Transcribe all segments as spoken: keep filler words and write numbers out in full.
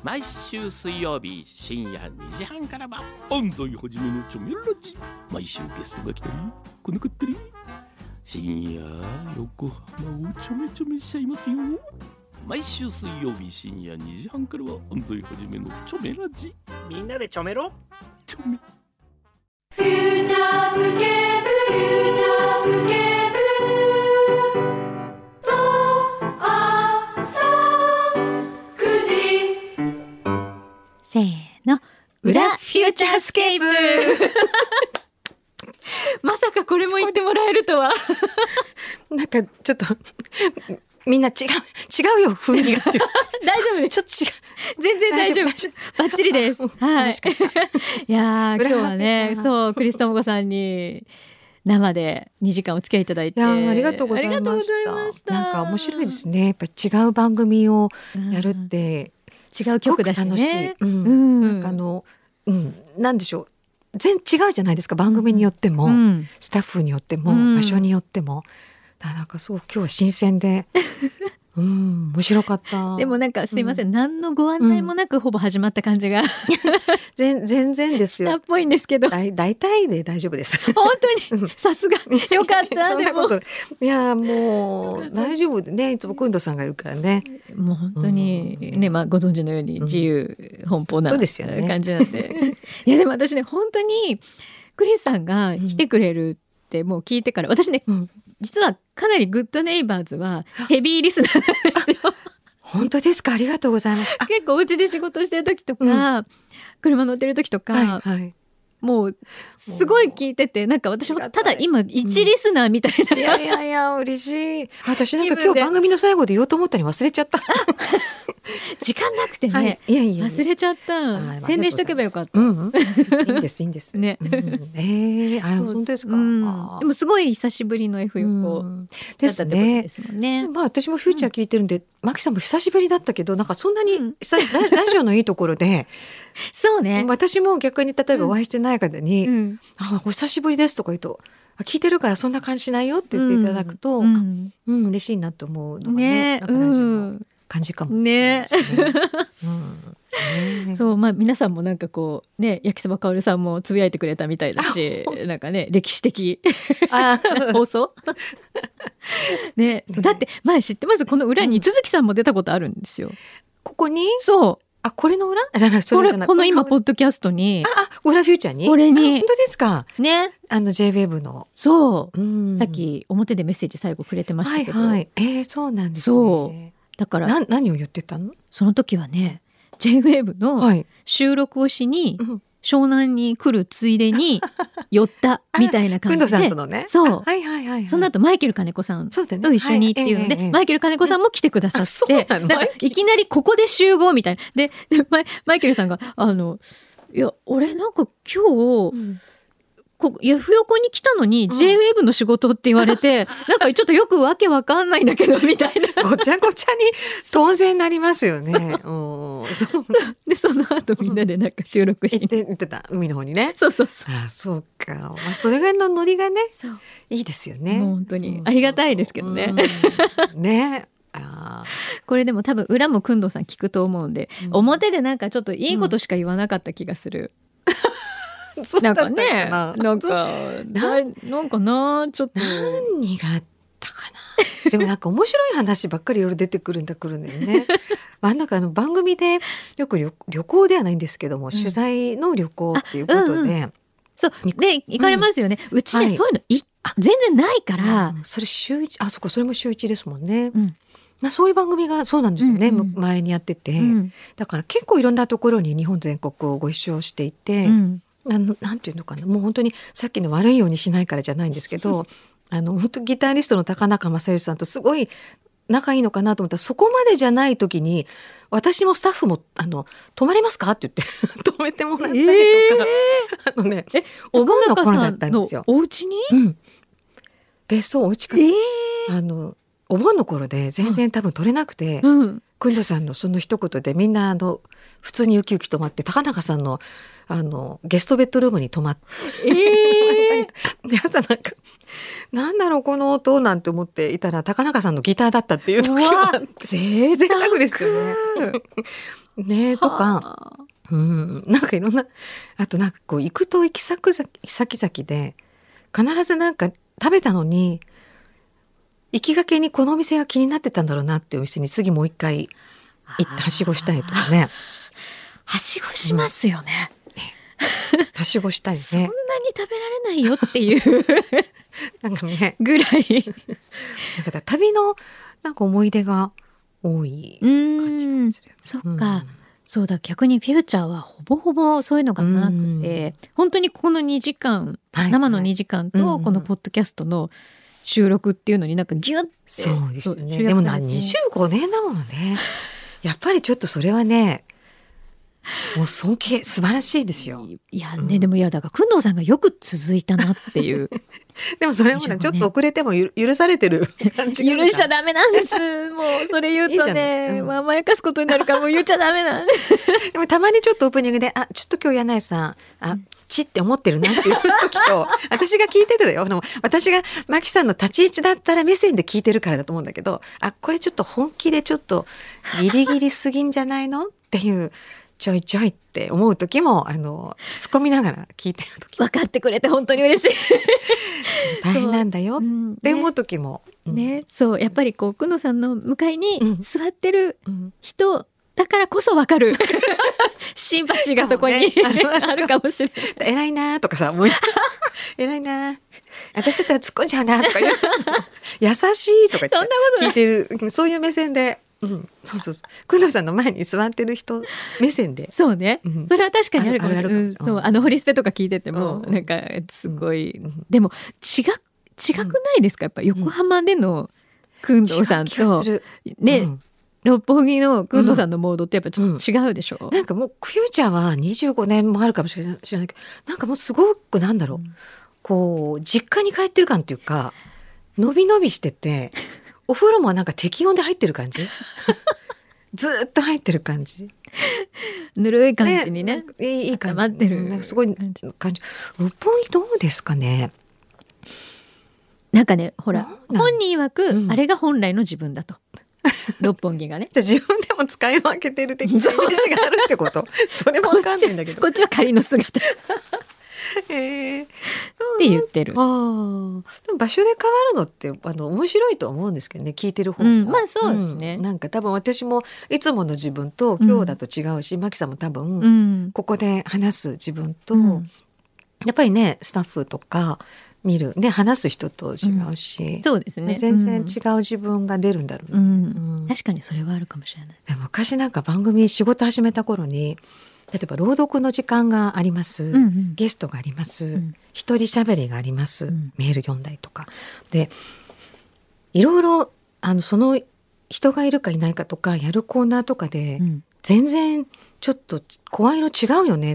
毎週水曜日深夜にじはんからは安西はじめのチョメラジ。毎週ゲストが来たり来なかったり、深夜横浜をちょめちょめしちゃいますよ。毎週水曜日深夜にじはんからは安西はじめのチョメラジ。 みんなでちょめろチョメ。 フューチャースケープ、フューチャースケープと朝くじ。 せーの、裏フューチャースケープまさかこれも言ってもらえるとはなんかちょっとみんな違う違うよ雰囲気がって大丈夫です。 ちょっと違う、 全然大丈夫。バッチリです。はい。いやー今日はね、そうクリストモコさんに生でにじかんお付き合いいただいて、 いやありがとうございました。 ありがとうございました。 なんか面白いですね。やっぱ違う番組をやるって、 うん、違う曲だしね。 楽しい。うん。 うん、 なんかあの、うん、なんでしょう。全然違うじゃないですか。番組によっても、うん、スタッフによっても、うん、場所によっても。なんかそう今日は新鮮で。うん面白かった。 でもなんかすいません、うん、何のご案内もなくほぼ始まった感じが、うん、 全, 全然ですよ。 っぽいんですけど、 だい大体で大丈夫です。 本当にさすがよかった。 そんなこといやもう大丈夫でね、いつもくんどさんがいるからね。 もう本当にね、うん、まあご存知のように自由奔放な感じなんで、うんね、いやでも私ね本当にクリスさんが来てくれるってもう聞いてから、私ね、うん、実はかなりグッドネイバーズはヘビーリスナーなんですよ。 本当ですか、ありがとうございます。 結構お家で仕事してる時とか、うん、車乗ってる時とか、はいはい、もうすごい聞いてて、なんか私もただ今一リスナーみたいな、うん、 いやいやいや嬉しい。私なんか今日番組の最後で言おうと思ったに忘れちゃった時間なくてね、 はい、いやいやいや忘れちゃった。宣伝しとけばよかった。 うんうん、いいんですいいんですね、うん、えー、あ本当ですか、うん、 でもすごい久しぶりの F 横だったってことですもんね。 まあ私もフューチャー聞いてるんで、うん、マキさんも久しぶりだったけど、なんかそんなに、うん、ラジオのいいところでそうね、 私も逆に例えばお会いしてない方に、うん、あお久しぶりですとか言うと、聞いてるからそんな感じしないよって言っていただくと、うんうん、嬉しいなと思うのがね、なんかラジオの感じかもね。 うんねそうまあ皆さんもなんかこうね、焼きそばかおるさんもつぶやいてくれたみたいだし、なんかね歴史的放送ね、そうだって前知ってます？この裏に都築さんも出たことあるんですよ。 ここに？ そうあこれの裏じゃない、それじゃない、 この今ポッドキャストに、 ああ裏フューチャーにこれに、 本当ですかね、 あの ジェイウェーブ のそう、うん、さっき表でメッセージ最後くれてましたけど、 はいはい、えー、そうなんですね。 そうだからな何を言ってたの？ その時はね ジェイウェーブ の収録をしに、はい、湘南に来るついでに寄ったみたいな感じで、 さんとのね、 そう、 はいはいはいはい、 その後マイケル金子さんと一緒にっていうので、はいえーえー、マイケル金子さんも来てくださって、なんかいきなりここで集合みたいなで、で マ, イマイケルさんがあのいや俺なんか今日、うんこヤフオクに来たのに ジェイウェーブ の仕事って言われて、うん、なんかちょっとよくわけわかんないんだけどみたいなごちゃごちゃに当然なりますよねおそうでその後みんなでなんか収録して、 うん、行ってた海の方にね。 そうそうそう、 あそうか、まあ、それぐらいのノリがねいいですよね。 もう本当にありがたいですけどね、 うん、ねあこれでも多分裏もくんどうさん聞くと思うんで、うん、表でなんかちょっといいことしか言わなかった気がする、うん、なんかねなんかなんかなちょっと何があったかなでもなんか面白い話ばっかりいろいろ出てくるんだくるんだよねまあなんかあの番組でよく 旅, 旅行ではないんですけども、うん、取材の旅行っていうことで、うんうん、 そうで行かれますよね、うん、うちね、はい、そういうのい全然ないから、 うん、それ週一あそこそれも週一ですもんね、うんまあ、そういう番組がそうなんですよね、うんうん、前にやってて、うん、だから結構いろんなところに日本全国をご一緒していて、うんあのなんていうのかな、もう本当にさっきの悪いようにしないからじゃないんですけどあの本当ギタリストの高中正義さんとすごい仲いいのかなと思ったら、そこまでじゃない時に私もスタッフもあの泊まれますかって言って泊めてもらったりとか、えー、あのねえお盆の頃だったんですよ。 お家に、 うん、別荘お家から、えー、あのお盆の頃で全然多分取れなくて、うん、くんどさんのその一言でみんなあの普通にウキウキ泊まって、高中さんのあのゲストベッドルームに泊まって、えー、で朝なんかなんだろうこの音なんて思っていたら高中さんのギターだったっていう時があって、 贅沢ですよねねとか、うん、なんかいろんな、あとなんかこう行くと行き先々先々で必ずなんか食べたのに行きがけにこのお店が気になってたんだろうなっていうお店に次もう一回行ってはしごしたりとかね。 はしごしますよね。 うん、はしごしたいね。 そんなに食べられないよっていうなんかねぐらいなんか旅のなんか思い出が多い感じがする。 そっか、うん、そうだ、逆にフューチャーはほぼほぼそういうのがなくて、本当にこのにじかん、はい、生のにじかんとこのポッドキャストの収録っていうのになんかギュッて、 そうですよね。でもなにじゅうごねんだもんね。やっぱりちょっとそれはね、もう尊敬素晴らしいですよ。 いやね、うん、でもいやだから工藤さんがよく続いたなっていうでもそれもねちょっと遅れても許されてる感じ許しちゃダメなんですもうそれ言うとねいい、うん、まあ、甘やかすことになるからもう言っちゃダメなんででもたまにちょっとオープニングであちょっと今日柳井さんあちって思ってるなっていう時と私が聞いててだよ。でも私がマキさんの立ち位置だったら目線で聞いてるからだと思うんだけど、あこれちょっと本気でちょっとギリギリすぎんじゃないのっていうちょいちょいって思う時もあの突っ込みながら聞いてる時分かってくれて本当に嬉しい大変なんだよって思う時も、 うん、ね、ね、そうやっぱりこう工藤さんの向かいに座ってる人だからこそ分かるシンパシーがそこに、ね、あるかもしれない。 偉いなとかさもう偉いな私だったら突っ込んじゃうなとか言う優しいとか言って聞いてるそういう目線で、うん、そうそうそう工藤さんの前に座ってる人目線でそうね、うん、それは確かにあるかもしれない。うん、そうあのホリスペとか聞いてても、うん、なんかすごい、うん、でも違違くないですかやっぱ横浜での工藤さんと、うん、ね、うん、六本木の工藤さんのモードってやっぱちょっと違うでしょ、うんうん、 なんかもうフューチャーはにじゅうごねんもあるかもしれないけどなんかもうすごくなんだろう、うん、こう実家に帰ってる感っていうかのびのびしててお風呂もなんか適温で入ってる感じずっと入ってる感じぬるい感じにね、 ね、いい、いい感じ待ってるなんかすごい感じ。六本木どうですかね。 なんかねほら本人曰く、うん、あれが本来の自分だと六本木がねじゃあ自分でも使い分けてる的なイメージがあるってことそれも分かんないんだけどこっちは仮の姿えー、 って言ってる。 あでも場所で変わるのってあの面白いと思うんですけどね聞いてる方も、 うん、まあそうですね、 うん、なんか多分私もいつもの自分と今日だと違うし、うん、マキさんも多分、うん、ここで話す自分と、うん、やっぱりねスタッフとか見るね話す人と違うし、 うん、そうですね全然違う自分が出るんだろうね、 うんうん、確かにそれはあるかもしれない。 で昔なんか番組仕事始めた頃に例えば朗読の時間があります、うんうん、ゲストがあります、うん、一人喋りがあります、うん、メール読んだりとかでいろいろあのその人がいるかいないかとかやるコーナーとかで、うん、全然ちょっと声色違うよねって、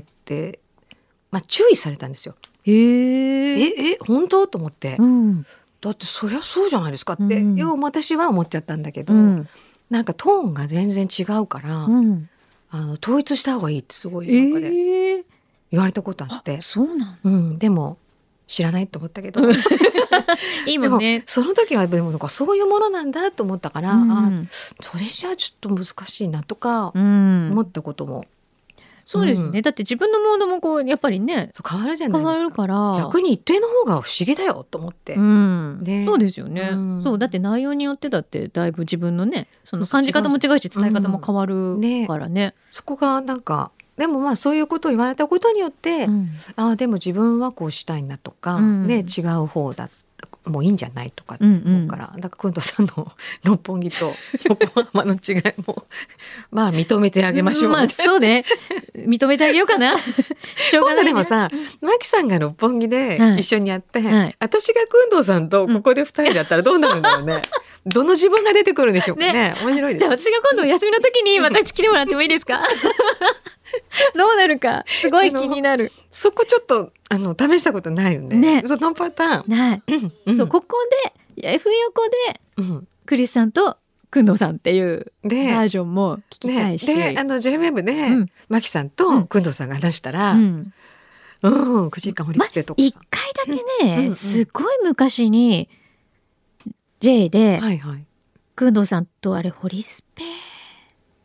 まあ、注意されたんですよ。 へーええ本当と思って、うん、だってそりゃそうじゃないですかって、うん、よう私は思っちゃったんだけど、うん、なんかトーンが全然違うから、うん、あの統一した方がいいってすごいなんかで言われたことあって、 えー、そうなん、 うん、でも知らないと思ったけどいいもんね。 でもその時はでもなんかそういうものなんだと思ったから、うん、あそれじゃあちょっと難しいなとか思ったことも、うん、 そうですね、うん、だって自分のモードもこうやっぱりねそう変わるじゃないですか。 変わるから逆に一定の方が不思議だよと思って、 うんね、そうですよね、うん、そうだって内容によってだってだいぶ自分のねその感じ方も違うし伝え方も変わるからね、うんね、 そこがなんかでもまあそういうことを言われたことによって、うん、あでも自分はこうしたいなとか、うんね、違う方だもういいんじゃないとか思うから、うんうん、だから工藤さんの六本木と横浜の違いもまあ認めてあげましょう、 まあそうね認めてあげようかなしょうがない、ね、 今度でもさマキさんが六本木で一緒にやって、はいはい、私が工藤さんとここで二人だったらどうなるんだろうね、うんどの自分が出てくるんでしょうか ね, ね面白いです。 じゃあ私が今度休みの時にまた来てもらってもいいですかどうなるかすごい気になる。 そこちょっとあの試したことないよ ね, ねそのパターンない、うんうん、そうここで F 横で、うん、クリスさんと工藤さんっていうバージョンも聞きたいし、 ね、であの ジェイウェブ で、うん、マキさんと工藤さんが話したら、うんうん、くじかんホリスペとかさ、 ま、いっかいだけね、うんうん、すごい昔にJ で、はいはい、工藤さんとあれホリスペ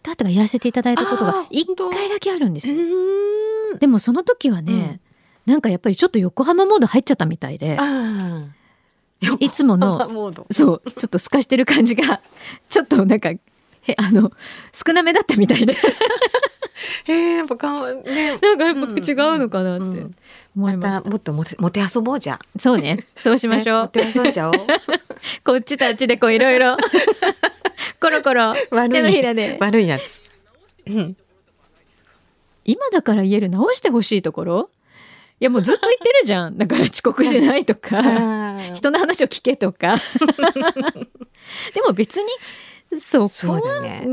ったとかやらせていただいたことが一回だけあるんですよ。でもその時はね、うん、なんかやっぱりちょっと横浜モード入っちゃったみたいで、 あいつものそうちょっと透かしてる感じがちょっとなんかへあの少なめだったみたいでへえやっぱか、ね、 なんかやっぱ違うのかなって思いました。 またもっともてもて遊ぼうじゃん。 そうね、そうしましょう。 ね、もて遊んじゃおう。 こっちとあっちでこういろいろコロコロ手のひらで悪いやつ、うん、 今だから言える直してほしいところ、いやもうずっと言ってるじゃん。だから遅刻しないとか人の話を聞けとかでも別にそこはそうだね、うん、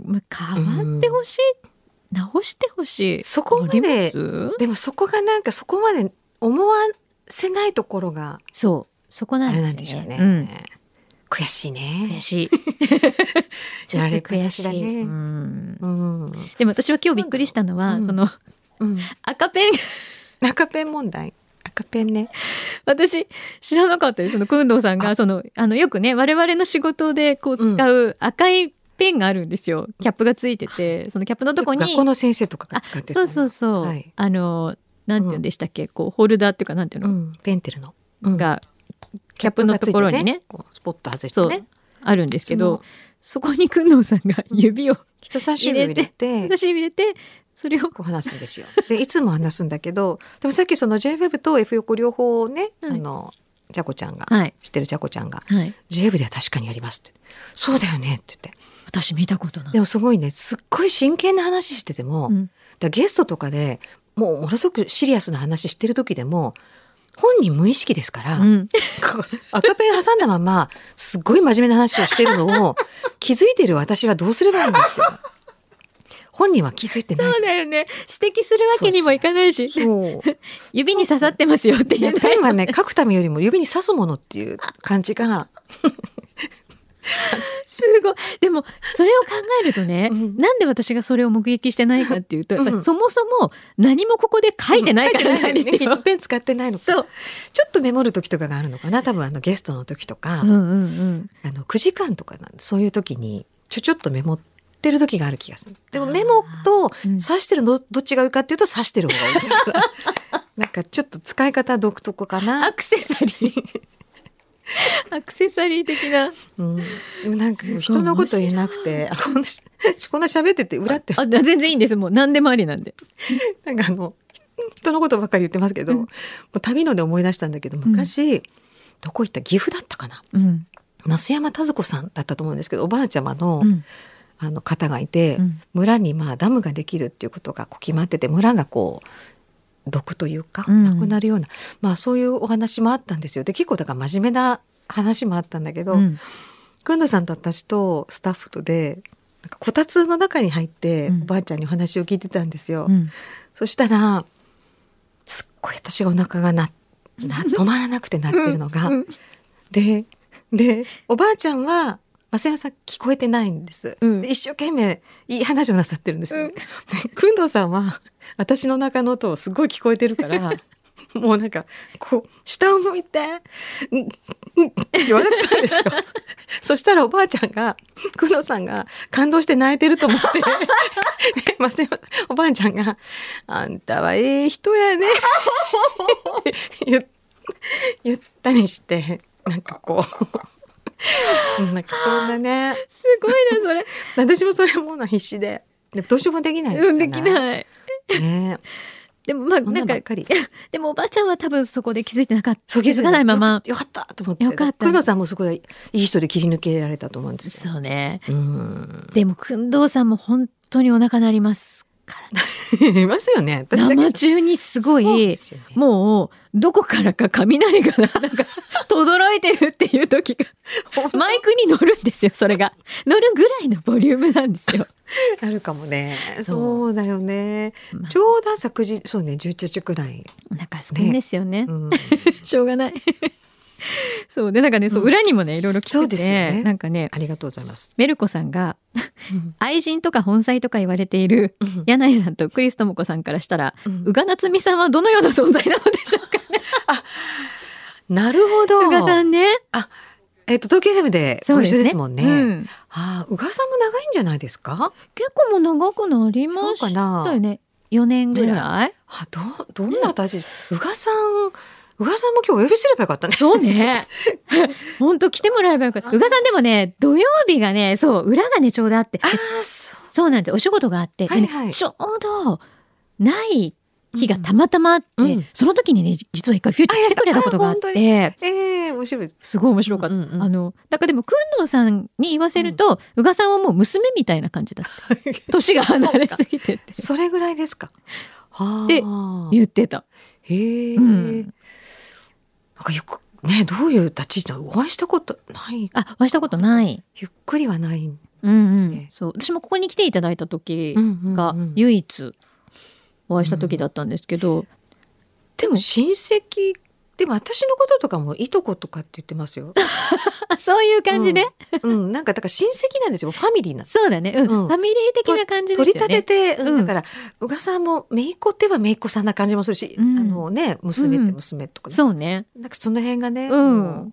まあ、変わってほしい、うん、直してほしい。 そこまででもそこがなんかそこまで思わせないところがそうそこなんですよね。 あれなんでしょうね、うん、悔しいね。 悔しいちょっと悔しいだね、うんうん、 でも私は今日びっくりしたのは、うん、その、うん、赤ペン赤ペン問題、赤ペンね、 私知らなかったです。その工藤さんがそのあのよくね我々の仕事でこう使う赤いペンがあるんですよ。キャップがついてて、そのキャップのとこに学校の先生とかが使ってた、 そうそうそう、はい、あのなんて言うんでしたっけ、うん、こうホルダーっていうかなんていうの、うん、 ペンテルの、 うん、がキャップのところに ね, ねこうスポット外してねあるんですけど、そこに工藤さんが指を人差し指を入れて人差し指入れてそれをこう話すんですよ。でいつも話すんだけど、でもさっきその ジェイウェブ と F 横両方ね、はい、あのジャコちゃんが、はい、知ってるジャコちゃんが、はい、ジェイウェブ では確かにやりますって、そうだよねって言って、 私見たことない。 でもすごいね、すっごい真剣な話してても、うん、だゲストとかでもうものすごくシリアスな話してる時でも本人無意識ですから、うん、赤ペン挟んだまますっごい真面目な話をしてるのを気づいてる私はどうすればいいんだって本人は気づいてない。 そうだよね、指摘するわけにもいかないし、そう指に刺さってますよって言う、ね、 ペンはね書くためよりも指に刺すものっていう感じがすごい。でもそれを考えるとね、うん、なんで私がそれを目撃してないかっていうと、やっぱりそもそも何もここで書いてないからなんですよ、うん、 ヒットペン使ってないのか。そうちょっとメモる時とかがあるのかな、多分あのゲストの時とか、うんうんうん、あのくじかんとかなんそういう時にちょちょっとメモってる時がある気がする。でもメモと指してるのどっちが多いかっていうと指してる方が多いですなんかちょっと使い方独特かな。 アクセサリーアクセサリー的な、 うん、でもなんか人のこと言えなくて、あこんなこんな喋ってて裏ってあ全然いいんです、もう何でもありなんでなんかあの人のことばっかり言ってますけど、うん、もう旅ので思い出したんだけど、昔、うん、どこ行った岐阜だったかな、うん、増山田子さんだったと思うんですけど、おばあちゃまの、うんあの方がいて、うん、村にまあダムができるっていうことがこう決まってて、村がこう毒というか、うん、なくなるような、まあそういうお話もあったんですよ。で結構だから真面目な話もあったんだけど、くんどさんと私とスタッフとでなんかこたつの中に入って、うん、おばあちゃんにお話を聞いてたんですよ、うん、そしたらすっごい私がお腹がなな止まらなくてなってるのが、うんうん、ででおばあちゃんは増山さん聞こえてないんです、うん、で一生懸命いい話をなさってるんですよ、うん、くんどうさんは私の中の音をすごい聞こえてるからもうなんかこう下を向いてうんうんって言われてたんですよそしたらおばあちゃんがくんどうさんが感動して泣いてると思って増山おばあちゃんがあんたはええ人やねって言, 言ったりしてなんかこうなんかそんなねすごいなそれ私もそれもの必死ででもどうしようもできないじゃない、うん、 できない、 ね、 でもまあなんかでもおばあちゃんは多分そこで気づいてなかった気づかないままよかったと思ってよかった。 くんどうさんもそこでいい人で切り抜けられたと思うんですよ。 そうね、うんでもくんどうさんも本当にお腹鳴りますからねいますよね。 私生中にすごい、ね、もうどこからか雷がなんか轟いてるっていう時がマイクに乗るんですよ。それが乗るぐらいのボリュームなんですよあるかもね。そうだよね、まあ、ちょうど朝くじそうねじゅういちじくらいお腹すくんですよね、ねうん、しょうがないそうでなんかね、そう裏にもねいろいろ来てて、そうですよね、なんかねありがとうございます。 メルコさんが愛人とか本妻とか言われている柳井さんとクリス智子さんからしたら、うん、宇賀なつみさんはどのような存在なのでしょうかねあなるほど。 宇賀さんね、 あえっと東京 エフエム でご一緒ですもんね。 うん、 ああ、宇賀さんも長いんじゃないですか？ 結構もう長くなりましたよね。よねんぐらい。あ、 どどんな私、ね、宇賀さん宇賀さんも今日お呼びすればよかったね。 そうね。本当来てもらえばよかった。宇賀さんでもね、土曜日がね、そう裏がねちょうどあって、 ああ、そう、 そうなんです。お仕事があって、 はいはい、 ね、ちょうどない日がたまたまあって、うん、その時にね実は一回フューチャー来てくれたことがあって、 ええー、面白い。 すごい面白かった。うんうん、あのだからでも工藤さんに言わせると、宇賀さんはもう娘みたいな感じだった。年が離れすぎてて。 それぐらいですか。はあ。 って言ってた。 へえ。うん、なんかよくね、どういう立ち位置なの、お会いしたことない。 あ、お会いしたことない。 ゆっくりはない。 うんうん。そう、私もここに来ていただいた時が唯一お会いした時だったんですけど、うんうんうん、 でも親戚、でも私のこととかもいとことかって言ってますよ。 そういう感じで、 うん、うん、なんかだから親戚なんですよ、ファミリーなんです。 そうだね、うんうん、ファミリー的な感じですよね。 取り立てて、うん、だから宇賀さんも姪っ子って言えば姪っ子さんな感じもするし、うん、あのね、娘って娘とか、ね、 うん、そうね、 なんかその辺がね、 うん、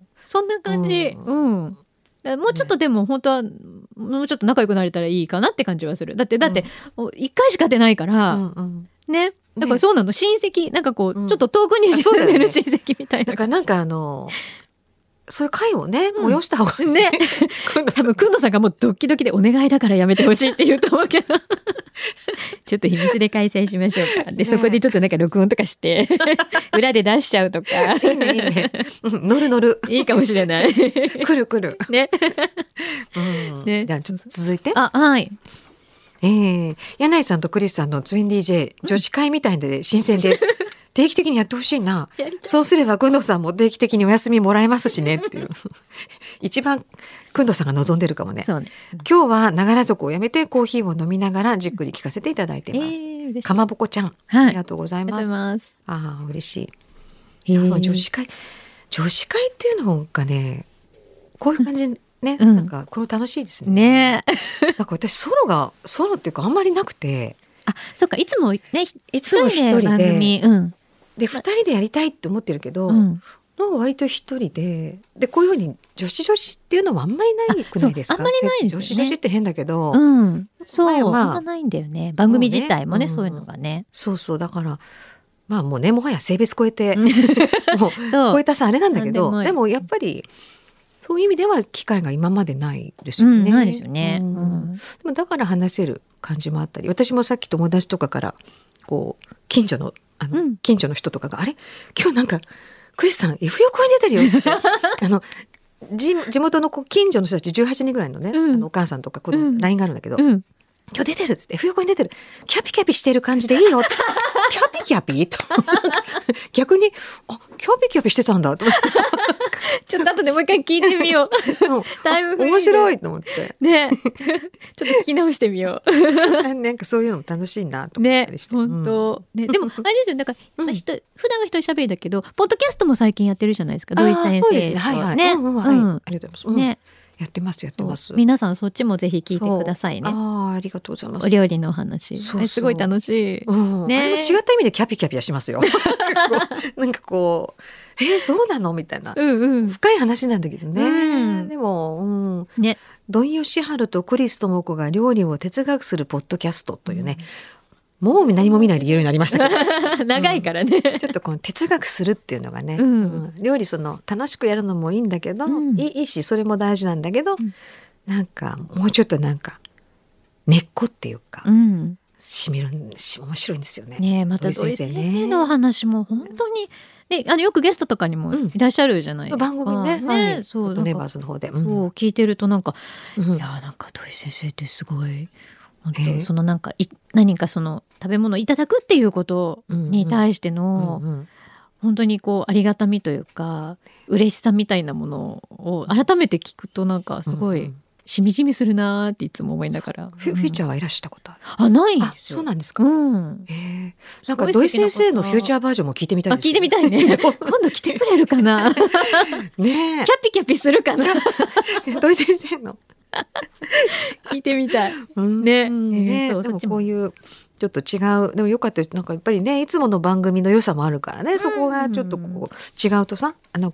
そんな感じ、うん、うん、もうちょっとでも本当は、ね、もうちょっと仲良くなれたらいいかなって感じはする。だってだって一回しか会ってないから、うんうん、ね。だからそうなの、親戚なんかこう、うん、ちょっと遠くに住んでる親戚みたいな。 だからなんかあのそういう会をね、うん、催した方がいいね。多分くんどさんがもうドキドキでお願いだからやめてほしいって言うと思うけどちょっと秘密で開催しましょうか。で、ね、そこでちょっとなんか録音とかして裏で出しちゃうとか。 いいねいいね、うん、乗る乗るいいかもしれない来る来るね。 うん、ね、 じゃあちょっと続いて。 あ、はい。 えー、柳井さんとクリスさんのツイン ディージェー 女子会みたいで新鮮です。定期的にやってほしいな。そうすればくんどさんも定期的にお休みもらえますしねっていう一番くんどさんが望んでるかもね。そうね、今日はながら族をやめてコーヒーを飲みながらじっくり聞かせていただいています、えー、かまぼこちゃん、はい、ありがとうございます。 ますああ嬉しい。えー、その女子会女子会っていうのがね、こういう感じね、うん、なんかこれ楽しいですね。 ねなんか私ソロがソロっていうかあんまりなくて、 あ、そっか、いつもね、 いつも一人で番組、 うん、 でふたりでやりたいって思ってるけど、うん、なんか割と一人ででこういうふうに女子女子っていうのもあんまりないくないですか。 あ, あんまりないですよね。 女子女子って変だけど、 うん、そう、まあ、あんまないんだよね、番組自体も ね, もね、うん、そういうのがね、 そうそう、だからまあもうね、もはや性別超えてもう超えたさあれなんだけど、 で, でもやっぱりそういう意味では機会が今までないですよね、うん、 ないですよね、うんうん、 でもだから話せる感じもあったり、私もさっき友達とかからこう近所のあの、うん、近所の人とかが、あれ今日なんかクリスさん F 横に出てるよってあの地, 地元の近所の人たちじゅうはちにんぐらいのね、うん、あのお母さんとか子供、うん、ライン があるんだけど、うん、今日出てるっつって F 横に出てる、キャピキャピしてる感じでいいよってキャピキャピと逆にあキャピキャピしてたんだとちょっと後でもう一回聞いてみようだいぶ面白いと思ってねちょっと聞き直してみようなんかそういうのも楽しいなと思ったりして、 ね、本当、うん、ね、でもあれですよ、だから、うん、普段は一人喋りだけどポッドキャストも最近やってるじゃないですか、土井先生、 ね、はいはい、 ね、 うんうん、はい、うん、ありがとうございます、うん、ね、やってますやってます。 皆さんそっちもぜひ聞いてくださいね。 あ, ありがとうございます。 お料理の話、そうそう、すごい楽しい、 うん、ね、あれも違った意味でキャピキャピはしますよなんかこうえー、そうなのみたいな、うんうん、深い話なんだけどね、うん、でも、うんね、ドン・ヨシハルとクリス智子が料理を哲学するポッドキャストというね、うん、もう何も見ないで言えるようになりましたけど長いからね、 うん、ちょっとこの哲学するっていうのがね、うんうん、料理その楽しくやるのもいいんだけど、うん、いいしそれも大事なんだけど、うん、なんかもうちょっとなんか根っこっていうか、うん、しみるし面白いんですよね。 ね、また土井先生の話も本当に、ね、あのよくゲストとかにもいらっしゃるじゃないですか、 うん、番組ね、 ね、 はい、 そうネバーズの方で、 うん、そう聞いてるとなんか、うん、いやなんか土井先生ってすごい本当、えー、そのなんかい何かその食べ物をいただくっていうことに対しての、うんうん、本当にこうありがたみというか嬉しさみたいなものを改めて聞くとなんかすごい、うんうん、しみじみするなっていつも思いながら。 フューチャーはいらしたことある？ あ、ないんですよ。 そうなんですか。 うん。 えー、なんか土井先生のフューチャーバージョンも聞いてみたいです、 ね。あ、聞いてみたいね。今度来てくれるかな。ねえ。 キャピキャピするかな。 土井先生の聞いてみたい。 ね。ね、そう、でもこういうちょっと違う、でもよかったです。なんかやっぱりね、いつもの番組の良さもあるからね、そこがちょっとこう違うとさ、なんか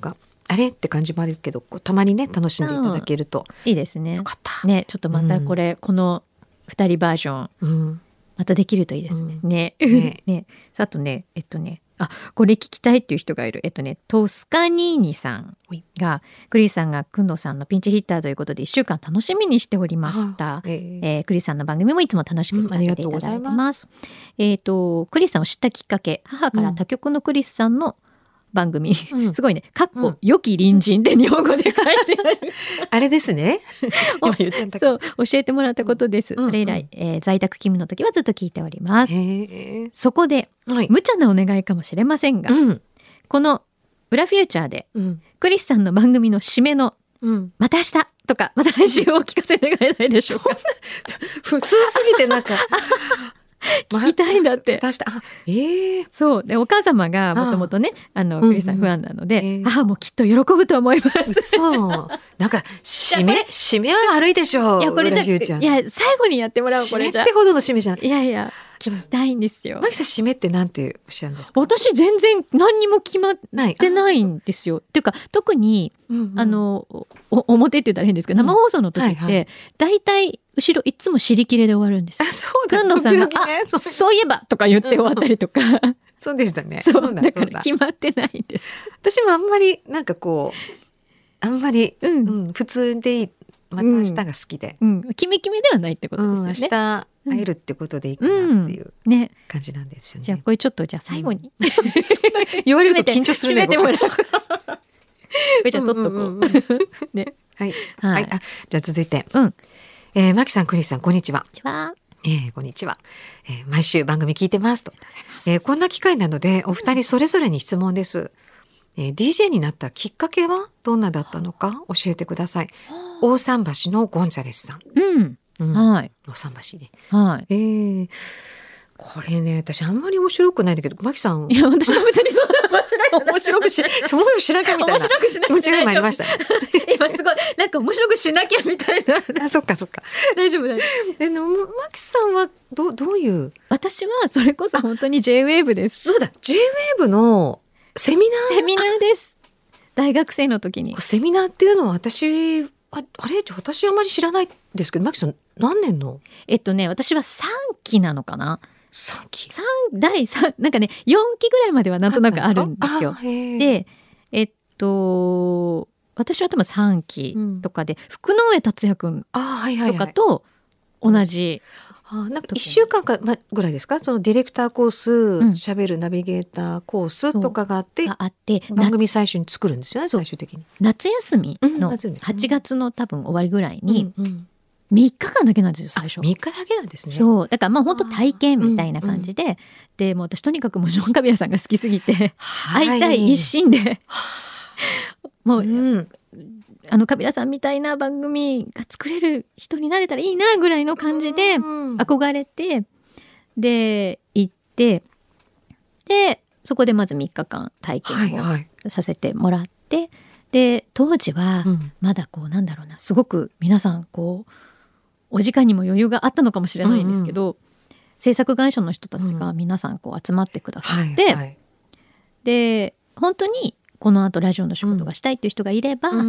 あれって感じもあるけど、こうたまにね楽しんでいただけるといいですね。 よかったね、ちょっとまたこれ、うん、このふたりバージョン、うん、またできるといいですね。うん、ねねねあとねえっとねあこれ聞きたいっていう人がいる。えっとねトスカニーニさんがクリスさんがくんどさんのピンチヒッターということでいっしゅうかん楽しみにしておりました。えーえー、クリスさんの番組もいつも楽しく聞かせていただいてます。うん、えっとクリスさんを知ったきっかけ、母から他局のクリスさんの番組、うん、すごいね、かっこ、うん、良き隣人って日本語で書いてあるあれですね今言っちゃったそう教えてもらったことです。うん、それ以来、えー、在宅勤務の時はずっと聞いております。そこで、はい、無茶なお願いかもしれませんが、うん、この裏フューチャーで、うん、クリスさんの番組の締めの、うん、また明日とかまた来週を聞かせてもらえないでしょうか普通すぎてなんか聞きたいんだって。 あ、えー、 そうでお母様がもともとねあのクリスさんファンなので、うんうんえー、母もきっと喜ぶと思います。 そうなんか締め締めは悪いでしょう。 いやこれじゃいや最後にやってもらう。これじゃ締めってほどの締めじゃない。 いやいや聞きたいんですよ。 マキさん締めってなんておっしゃるんですか。 私全然何にも決まってないんですよ。っていうか特に、うんうん、あのお表って言ったら変ですけど、生放送の時って、うんはいはい、だいたい後ろいつも尻切れで終わるんですよ。 あ、そうだ。 くんどさんが、ね、 あ、 そう、そういえばとか言って終わったりとか、うんうん、 そうでしたね。 そうだから決まってないんです。 私もあんまりなんかこうあんまり、うんうん、普通でいい。また明日が好きで、 うんうん、キメキメではないってことですよね。 うん、明日会えるってことでいいかなっていう感じなんですよね。 じゃあこれちょっとじゃあ最後に、 うん、言われると緊張するね。 締めてもらおう。これじゃあ取っとこう。うんうんうん、ね、 はい、はいはい、あじゃあ続いて、うんえー、マキさんクリスさんこんにちは。 こんにちは。 えー、こんにちは、えー、毎週番組聞いてますと。えー、こんな機会なのでお二人それぞれに質問です。えー、ディージェー になったきっかけはどんなだったのか教えてください。大桟橋のゴンザレスさん。 うんうん、はい。 大桟橋ね。 はい。 えー、これね私あんまり面白くないんだけどマキさん。 いや私も別にそんな面白い面白くし面白くしなきゃみたいな面白くしなきゃ気持ちが今ありました、ね、 今すごいなんか面白くしなきゃみたいな。 あそっかそっか大丈夫大丈夫。 でもマキさんはどどういう。 私はそれこそ本当に J ウェーブです。 そうだ J ウェーブのセミナーセミナーです。大学生の時にセミナーっていうのは私あ, あれ私あまり知らないですけどマキさん何年の。 えっとね私はさんきなのかな。 さんきだいさんなんかねよんきぐらいまではなんとなくあるんですよ。でえっと私は多分さんきとかで、うん、福之上達也くんとかと同じ、 はいはいはい、なんかいっしゅうかんかぐらいですか。そのディレクターコース、うん、しゃべるナビゲーターコースとかがあってあって番組最初に作るんですよね。最終的に夏休みのはちがつの多分終わりぐらいに、うんうんみっかかんだけなんですよ最初。 みっかだけなんですね。 そうだからまあ本当体験みたいな感じで、うんうん、でもう私とにかくもうジョン・カビラさんが好きすぎて、はい、会いたい一心でもう、うん、あのカビラさんみたいな番組が作れる人になれたらいいなぐらいの感じで憧れて、で行ってでそこでまずみっかかん体験をさせてもらって、はいはい、で当時はまだこうなんだろうなすごく皆さんこうお時間にも余裕があったのかもしれないんですけど、うんうん、制作会社の人たちが皆さんこう集まってくださって、うんはいはい、で本当にこの後ラジオの仕事がしたいっていう人がいれば、うん、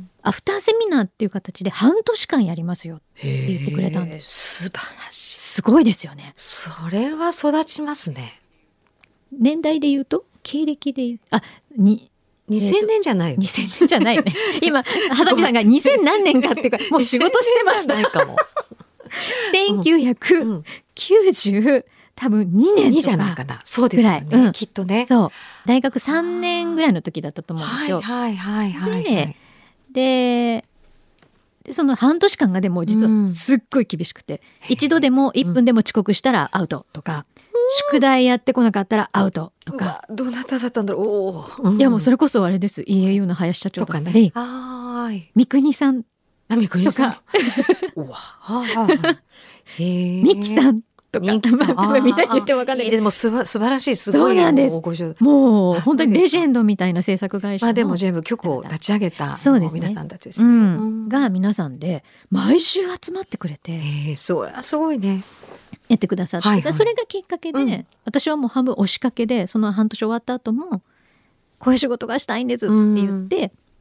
アフターセミナーっていう形で半年間やりますよって言ってくれたんです。 素晴らしい。 すごいですよね。 それは育ちますね。 年代で言うと経歴で言うあににせんねんじゃない、 にせんねんじゃないよね今はさみさんがにせん何年かっていうかもう仕事してましたかもせんきゅうひゃくきゅうじゅう、多分にねんとかじゃないかな。そうですよね、うん、きっとね。 そう大学さんねんぐらいの時だったと思うんですよ。 はいはいはいはい、はい、 で, で, でその半年間がでも実はすっごい厳しくて、うん、一度でもいっぷんでも遅刻したらアウトとか、宿題やってこなかったらアウトとか。 どなただったんだろう。おー、うん、いやもうそれこそあれです イーエーユー の林社長だったり、 はい三國さん三國さんとかうわへミキさんとか人気さん、 まあ、みんなに言っても分かんないけど、 でもすば素晴らしいすごい。 そうなんです。もう本当にレジェンドみたいな制作会社の、 まあ、でも全部局を立ち上げたそうです、ね、 皆さんたちですね、 うん、が皆さんで毎週集まってくれて、 えー、それはすごいねやってくださって、はいはい、それがきっかけで、うん、私はもう半分押しかけでその半年終わった後もこういう仕事がしたいんですって言って、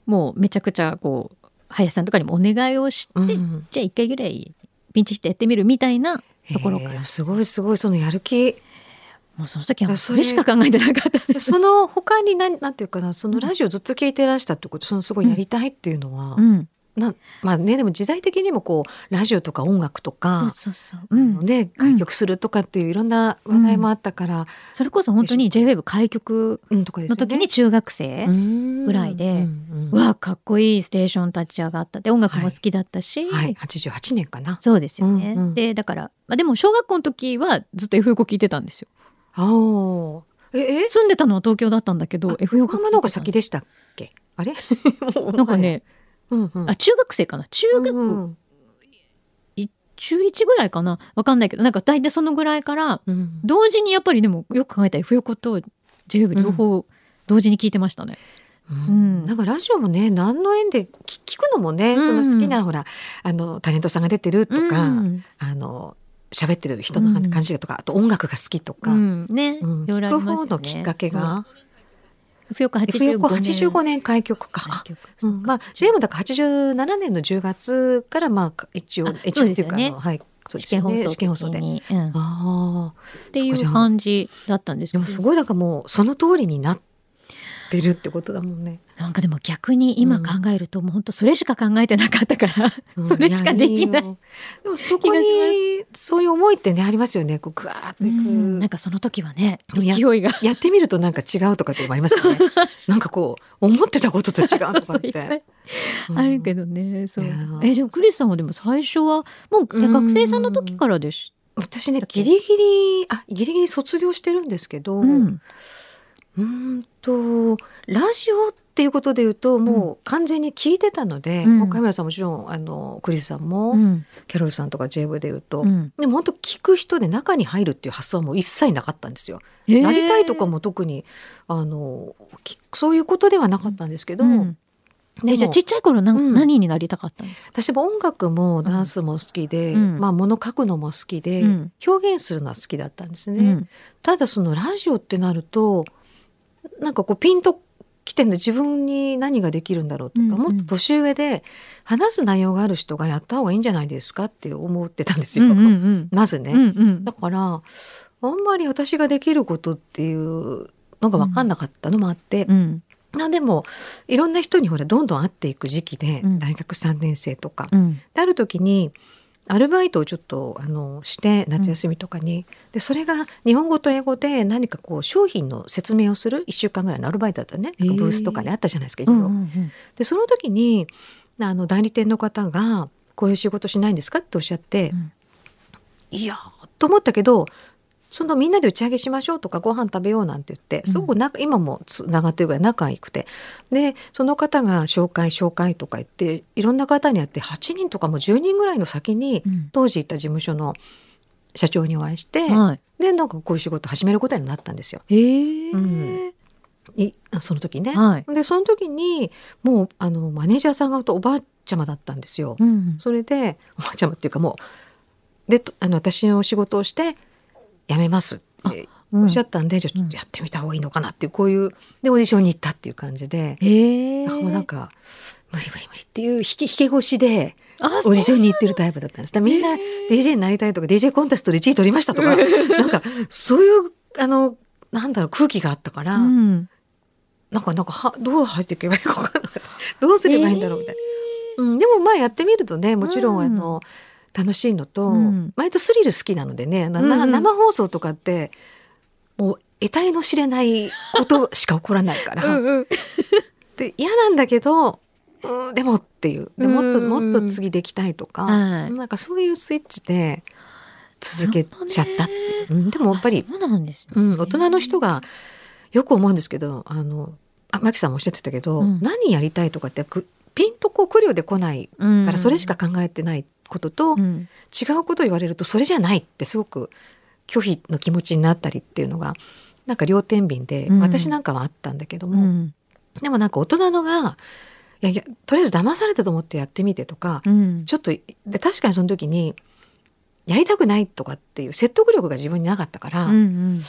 もうめちゃくちゃこう林さんとかにもお願いをして、うん、じゃあ一回ぐらいピンチしてやってみるみたいなところから、 すごいすごいそのやる気、 もうその時はそれしか考えてなかったです。 その他に何なんていうかな、そのラジオずっと聞いてらしたってこと、そのすごいやりたいっていうのは、うん、なまあね、でも時代的にもこうラジオとか音楽とか、 そうそうそう、うん、 ね、開局するとかっていういろんな話題もあったから、うん、 それこそ本当に ジェイウェーブ 開局の時に中学生ぐらいで、うんうんうん、うわかっこいいステーション立ち上がったで、音楽も好きだったし、 はいはい、はちじゅうはちねんかな。 そうですよね、うんうん、でだから、まあ、でも小学校の時はずっと エフ 横聞いてたんですよ。 あええ住んでたのは東京だったんだけど エフ 横横浜の方が先でしたっけ、あれなんかね、うんうん、あ中学生かな、中学、うんうん、中いちぐらいかな、わかんないけど、なんか大体そのぐらいから、うん、同時にやっぱりでもよく考えたら エフ 横と ジェイウェーブ 両方同時に聞いてましたね、 うんうん、なんかラジオもね何の縁で 聞, 聞くのもね、うん、その好きなほらあのタレントさんが出てるとか、うん、あの喋ってる人の感じとか、うん、あと音楽が好きとか、うんね、うん、いろいろありますよね。聞く方のきっかけが、 エフ 横はちじゅうごねん、 はちじゅうごねん開局か。うん、まあ ジェイエム だからはちじゅうななねんのじゅうがつからまあ一応一応っていうか、ね、はい、そうですね、試験放送で、うん、 あっていう感じだったんですけど、 すごいなんかもうその通りになってるってことだもんね。 なんかでも逆に今考えると、うん、もう本当それしか考えてなかったから、うん、それしかできない、うん、いでもそこにそういう思いってねありますよね。こうグワーッといく、 うん、なんかその時はね勢いがや, やってみるとなんか違うとかってもありますよねなんかこう思ってたことと違うとかってあるけどね。そうえじゃあクリスさんはでも最初はもう学生さんの時からでし、 私ねギリギリあギリギリ卒業してるんですけど、うんうんとラジオっていうことで言うともう完全に聞いてたので、うん、もうカメラさんもちろんあのクリスさんも、うん、キャロルさんとか ジェイブイ で言うと、うん、でも本当聞く人で中に入るっていう発想はもう一切なかったんですよ。なりたいとかも特にあのそういうことではなかったんですけど、うんえじゃあちっちゃい頃な、うん、何になりたかったんですか？ 私も音楽もダンスも好きで、うん、まあ物書くのも好きで、うん、表現するのは好きだったんですね、うん、ただそのラジオってなるとなんかこうピンときてんで自分に何ができるんだろうとか、うんうん、もっと年上で話す内容がある人がやった方がいいんじゃないですかって思ってたんですよ、うんうんうん、まずね、うんうん、だからあんまり私ができることっていうのが分かんなかったのもあって、うんうんなでもいろんな人にほらどんどん会っていく時期で、うん、大学さんねん生とか、うん、である時にアルバイトをちょっとあのして夏休みとかに、うん、でそれが日本語と英語で何かこう商品の説明をするいっしゅうかんぐらいのアルバイトだったね、ブースとかであったじゃないですかいろいろ、うんうんうん、でその時にあの代理店の方がこういう仕事しないんですかっておっしゃって、うん、いやと思ったけどそのみんなで打ち上げしましょうとかご飯食べようなんて言ってすごく仲、うん、今もつながってるぐらい仲良くてでその方が紹介紹介とか言っていろんな方に会ってはちにんとかもじゅうにんぐらいの先に、うん、当時いた事務所の社長にお会いして、はい、でなんかこういう仕事始めることになったんですよ。 へー、 うんいその時ね、はい、でその時にもうあのマネージャーさんがおばあちゃまだったんですよ、うん、それでおばあちゃまっていうかもうであの私の仕事をして辞めますっておっしゃったんで、うん、じゃあちょっとやってみた方がいいのかなっていうこういうでオーディションに行ったっていう感じで、 へー、 もうなんか無理無理無理っていう引き引け腰でオーディションに行ってるタイプだったんです。だみんな ディージェー になりたいとか ディージェー コンテストでいちい取りましたとかなんかそういうあのなんだろう空気があったから、うん、なんかなんかはどう入っていけばいいか分からなかったどうすればいいんだろうみたいな、うん、でもまあやってみるとねもちろんあの、うん楽しいのと、うん、割とスリル好きなのでね、うんうん、生放送とかってもう得体の知れないことしか起こらないからうん、うん、で嫌なんだけど、うん、でもっていうでもっともっと次できたいとか、うん、なんかそういうスイッチで続けちゃったっていう、うん、でもやっぱりそうなんですね、 うん、大人の人がよく思うんですけどあのあマキさんもおっしゃってたけど、うん、何やりたいとかってピンとこう来るようで来ないからそれしか考えてないことと、うん、違うことを言われるとそれじゃないってすごく拒否の気持ちになったりっていうのがなんか両天秤で、うん、私なんかはあったんだけども、うん、でもなんか大人のがいやいやとりあえず騙されたと思ってやってみてとか、うん、ちょっとで確かにその時にやりたくないとかっていう説得力が自分になかったから、うんうん、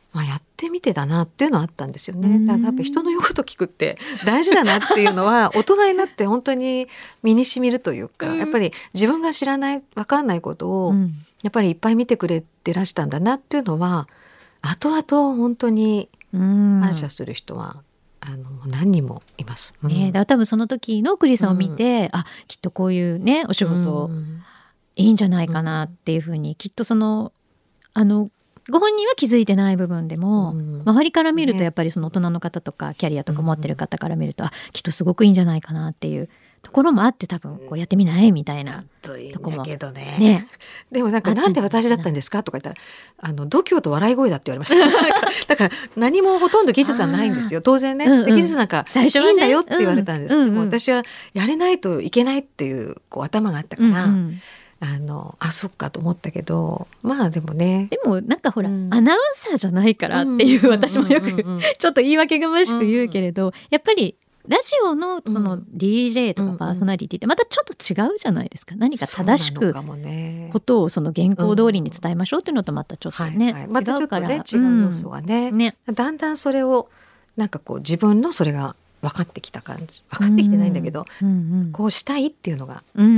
まあ、やってみてだなっていうのはあったんですよね。だからやっぱ人の言うこと聞くって大事だなっていうのは大人になって本当に身に染みるというか、やっぱり自分が知らない分かんないことをやっぱりいっぱい見てくれてらしたんだなっていうのは後々本当に感謝する人はあの何人もいます、うんね、だから多分その時のクリさんを見て、うん、あきっとこういうねお仕事いいんじゃないかなっていうふうに、うん、きっとそのあのご本人は気づいてない部分でも、うん、周りから見るとやっぱりその大人の方とかキャリアとか持ってる方から見ると、うん、あきっとすごくいいんじゃないかなっていうところもあって多分こうやってみないみたいなとこも、 いいんだけどね、 ねでもなんかなんで私だったんですかとか言ったらあの度胸と笑い声だって言われましただから何もほとんど技術はないんですよ当然ね、うんうん、技術なんかいいんだよって言われたんです、うんうん、でも私はやれないといけないっていう、こう頭があったから、うんうんあのあそっかと思ったけどまあでもねでもなんかほら、うん、アナウンサーじゃないからっていう、うん、私もよく、うんうんうん、ちょっと言い訳がましく言うけれど、うん、やっぱりラジオのその ディージェー とかパーソナリティってまたちょっと違うじゃないですか。何か正しくことをその原稿通りに伝えましょうっていうのとまたちょっとね、うんはいはい、 またちょっとね違う要素がね、うん、ねだんだんそれをなんかこう自分のそれが分かってきた感じ分かってきてないんだけど、うんうんうん、こうしたいっていうのが、うんうん、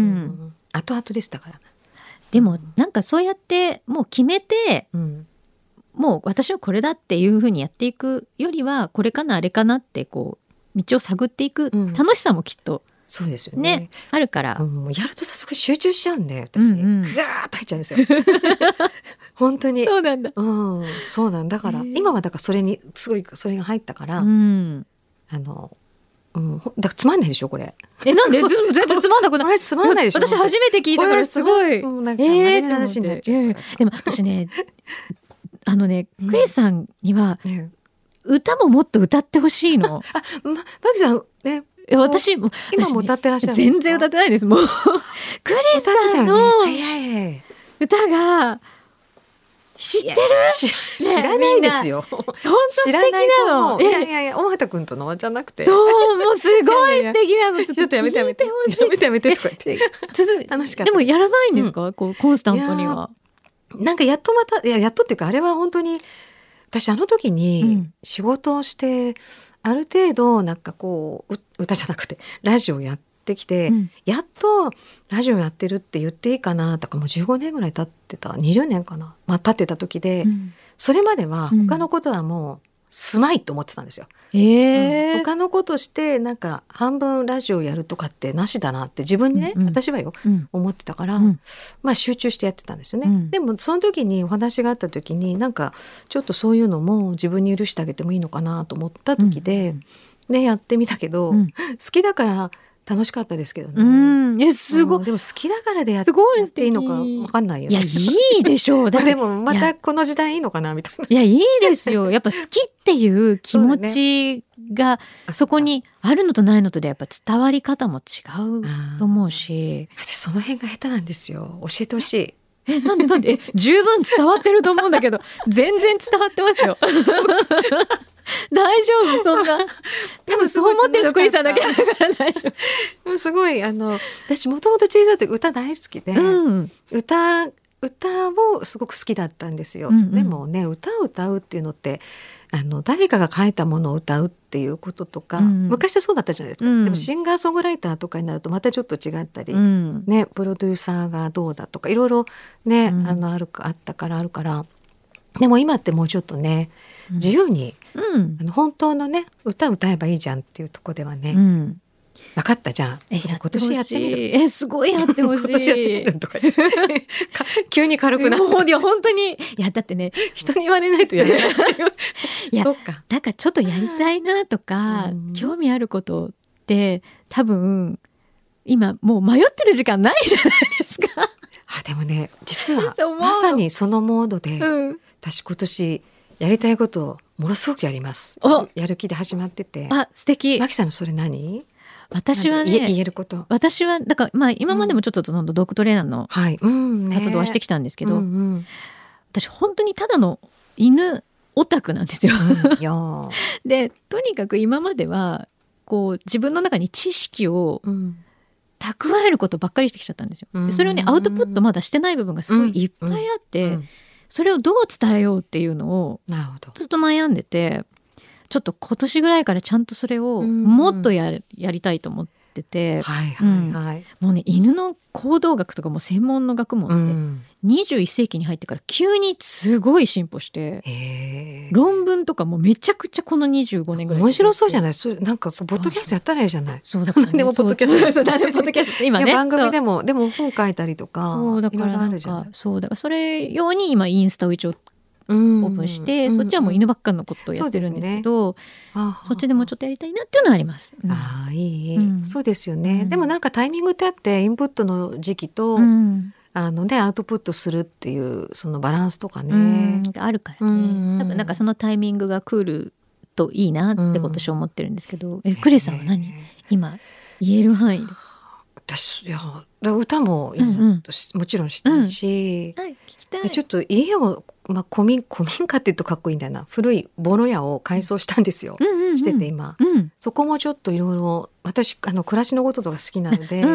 後々でしたからでもなんかそうやってもう決めて、うん、もう私はこれだっていうふうにやっていくよりはこれかなあれかなってこう道を探っていく楽しさもきっと、うん、 そうですよね、 ねあるから、 うん、やるとさすごい集中しちゃうんで私、うんうん、ガーッと入っちゃうんですよ本当にそうなんだ、 うん、そうなんだから今はだからそれにすごいそれが入ったから、うん、あのうん、だからつまんないでしょこれえなんで全然つまんなくないつまんないでしょ私初めて聞いたからすごいなんか真面目な話になっちゃうからさ、 えー、でも私ねあのねクリスさんには、うんね、歌ももっと歌ってほしいのあ、ま、マキさんね私も今も歌ってらっしゃるんですか？ 全然歌ってないですもうクリスさんの歌が知ってる？ 知らないですよ。 本当素敵なの。 いやいやいや、大畑くんとのじゃなくて。 そう、もうすごい素敵なの。 ちょっとやめてやめて。やめてやめてとか言って。楽しかった。 でもやらないんですか？うん、こうコンスタントには。 なんかやっとまたいややっとっていうかあれは本当に私あの時に仕事をして、うん、ある程度なんかこう歌じゃなくてラジオやってってきて、うん、やっとラジオやってるって言っていいかなとかもうじゅうごねんぐらい経ってたにじゅうねんかな、まあ、経ってた時で、うん、それまでは他のことはもうすまいと思ってたんですよ、 うんえーうん、他のことしてなんか半分ラジオやるとかってなしだなって自分にね、うんうん、私はよ、うん、思ってたから、うん、まあ集中してやってたんですよね、うん、でもその時にお話があった時になんかちょっとそういうのも自分に許してあげてもいいのかなと思った時で、うん、でやってみたけど、うん、好きだから楽しかったですけどね。 うん、えすごい、 うん、でも好きだからでやっていいのかわかんないよね。 いやいいでしょう。だでもまたこの時代いいのかなみたいな。 いやいいですよ。やっぱ好きっていう気持ちがそこにあるのとないのとでやっぱ伝わり方も違うと思うし。 私その辺が下手なんですよ。教えてほしい。 えなんでなんでえ十分伝わってると思うんだけど全然伝わってますよ。大丈夫そんな多分そう思ってるのクリさんだけだから大丈夫。すごいあの私もともと小さい時歌大好きで、うん、歌歌をすごく好きだったんですよ、うんうん、でもね歌を歌うっていうのってあの誰かが書いたものを歌うっていうこととか、うん、昔はそうだったじゃないですか、うん、でもシンガーソングライターとかになるとまたちょっと違ったり、うんね、プロデューサーがどうだとかいろいろね、うん、あのあるあったからあるからでも今ってもうちょっとね自由に、うん、あの本当のね歌歌えばいいじゃんっていうところではね、うん、分かったじゃんそれ今年やってみるえすごいやってほしい今年やってみるとか急に軽くなるいや本当にいやだってね人に言われないとやれないいやそうかだからちょっとやりたいなとか、うん、興味あることって多分今もう迷ってる時間ないじゃないですかあでもね実はまさにそのモードで、うん、私今年やりたいことをものすごくやりますやる気で始まっててあ素敵マキさんのそれ何私はね言えること私はだからまあ今までもちょっとそのドッグトレーナーの活動はしてきたんですけど、はいうんねうんうん、私本当にただの犬オタクなんですよ、うん、よでとにかく今まではこう自分の中に知識を蓄えることばっかりしてきちゃったんですよ、うん、それをねアウトプットまだしてない部分がすごいいっぱいあって、うんうんそれをどう伝えようっていうのをなるほど。 ずっと悩んでて、ちょっと今年ぐらいからちゃんとそれをもっとや、やりたいと思ってて、 はいはいはい。 うん、もうね犬の行動学とかも専門の学問って、うん、にじゅういっ世紀に入ってから急にすごい進歩して、 へ論文とかもめちゃくちゃこのにじゅうごねんぐらい面白そうじゃない。それなんかポッドキャストやったらいいじゃない。 そうだから、ね、 でもポッドキャストでもポッドキャスト今ね番組でもでも本書いたりとか、 そうだからなんかそうだからそれ用に今インスタを一応オープンして、うん、そっちはもう犬ばっかのことをやってるんですけど、そ, ね、そっちでもちょっとやりたいなっていうのはあります。 うん、ああいい、うん、そうですよね、 うん、 でもなんかタイミングってあってインプットの時期と、うん、あのね、アウトプットするっていうそのバランスとかね、うん、 あるからね、うん、多分なんかそのタイミングが来るといいなって今年思ってるんですけど、うん、えクリスさんは何、えー、今言える範囲で。 私いや歌もいいなと、うん、もちろんしたいし、 うんはい、聞きたい。 ちょっと家を、まあ、古民古民家って言うとかっこいいんだよな、古いボロ屋を改装したんですよ、うんうんうん、してて今、うん、そこもちょっといろいろ私あの暮らしのこととか好きなので、うんうん、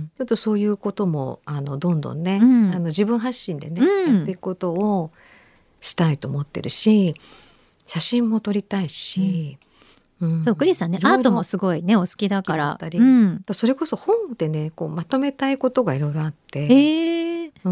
ちょっとそういうこともあのどんどんね、うん、あの自分発信でね、うん、やっていくことをしたいと思ってるし、写真も撮りたいし、うんうん、そうクリスさんねアートもすごいねお好きだから、うん、それこそ本でねこうまとめたいことがいろいろあって、 えーうん、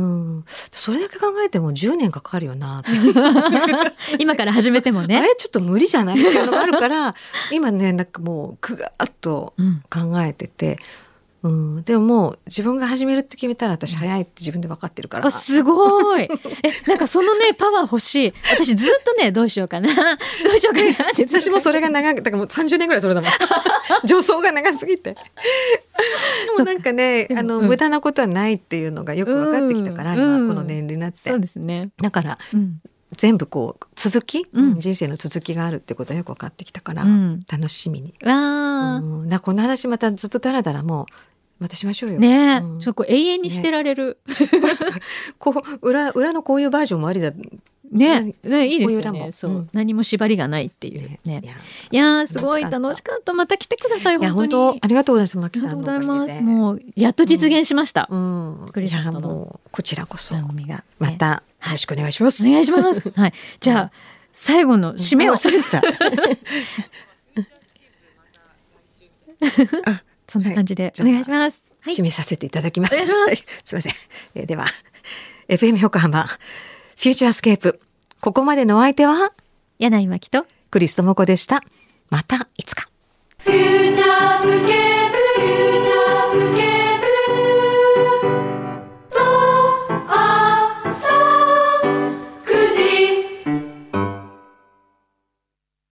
それだけ考えてもじゅうねんかかるよなって今から始めてもねあれちょっと無理じゃないっていうのがあるから今ねなんかもうぐがっと考えてて、うん、でももう自分が始めるって決めたら私早いって自分で分かってるから、 すごいえなんかそのねパワー欲しい。私ずっとねどうしようかなどうしようかなって私もそれが長くだからもうさんじゅうねんぐらいそれだもん助走が長すぎてでもなんかねあの、うん、無駄なことはないっていうのがよく分かってきたから、うん、今この年齢になって、 そうですね、 だから、うん、全部こう続き、うん、人生の続きがあるってことはよく分かってきたから、うん、楽しみに、 わうん、だこの話またずっとだらだらもうまたしましょうよね、うん、ちょっと永遠にしてられる、ね、 こう 裏, 裏のこういうバージョンもありだね、ねいいですよね。そう、うん、何も縛りがないっていうね。ねいや、いやすごい楽しかった。また来てください。本当に。いや本当ありがとうございます。マキさんのおかげで。ありがとうございます。もうやっと実現しました。うん。クリスさんとのこちらこそ番組が、ね、 またよろしくお願いします。 お願いします。はい。じゃあ最後の締めを。あ、そんな感じでお願いします。 はい、締めさせていただきます。すみません。えー、では エフエム 横浜。フューチャースケープ。ここまでのお相手は柳井真紀とクリス智子でした。またいつか。 フュー